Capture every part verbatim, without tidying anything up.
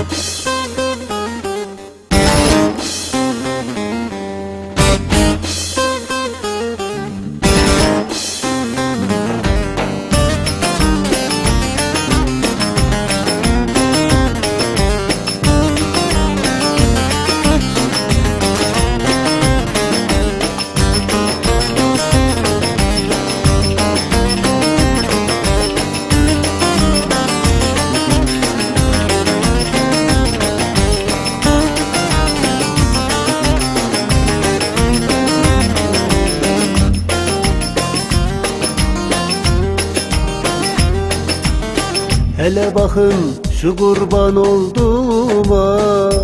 Hele bakın şu kurban olduğuma,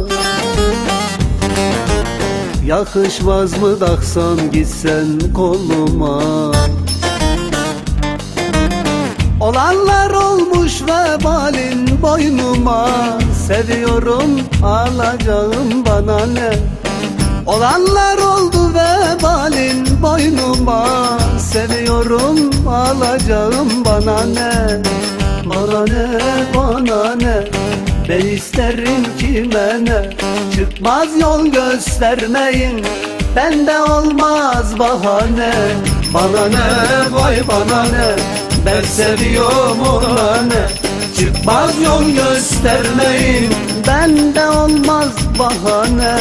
yakışmaz mı taksan gitsen koluma. Olanlar olmuş vebalin boynuma, seviyorum alacağım bana ne. Olanlar oldu vebalin boynuma, seviyorum alacağım bana ne. Bana ne, bana ne, ben isterim kime ne. Çıkmaz yol göstermeyin, bende olmaz bahane. Bana ne, vay bana ne, ben seviyorum ona ne. Çıkmaz yol göstermeyin, bende olmaz bahane.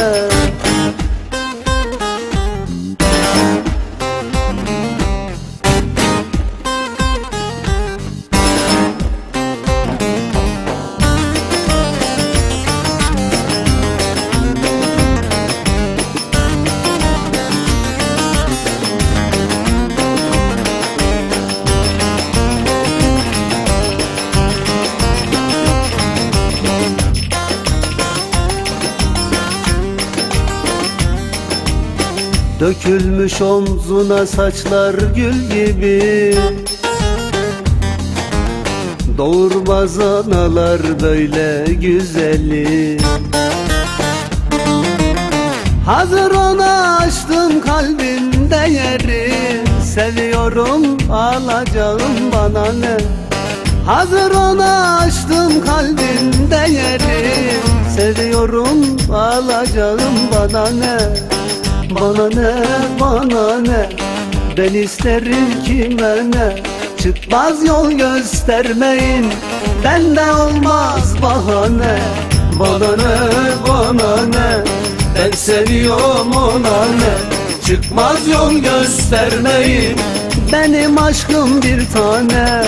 Dökülmüş omzuna saçlar gül gibi, doğurmaz analar böyle güzeli. Hazır ona açtım kalbimde yeri, seviyorum alacağım bana ne. Hazır ona açtım kalbimde yeri, seviyorum alacağım bana ne. Bana ne, bana ne, ben isterim kime ne. Çıkmaz yol göstermeyin, bende olmaz bahane. Bana ne, bana ne, ben seviyorum ona ne. Çıkmaz yol göstermeyin, benim aşkım bir tane.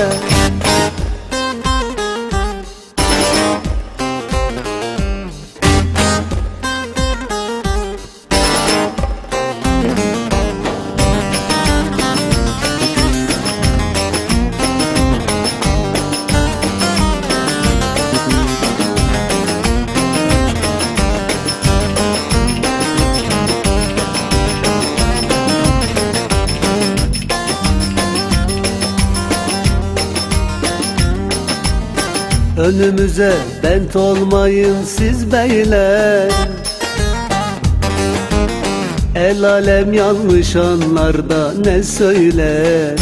Önümüze bent olmayın siz beyler, el alem yanlış anlarda ne söyler.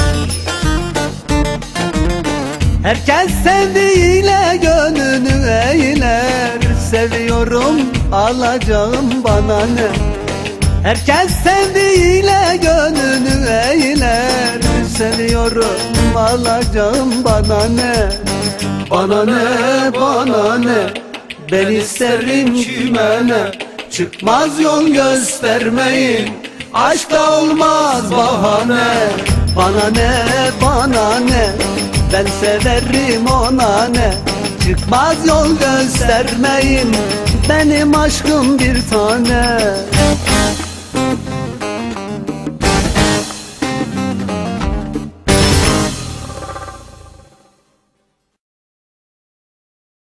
Herkes sevdiğiyle gönlünü eğler, seviyorum alacağım bana ne. Herkes sevdiğiyle gönlünü eğler, seviyorum alacağım bana ne. Bana ne, bana ne, ben isterim kime ne. Çıkmaz yol göstermeyin, aşkta olmaz bahane. Bana ne, bana ne, ben severim ona ne. Çıkmaz yol göstermeyin, benim aşkım bir tane.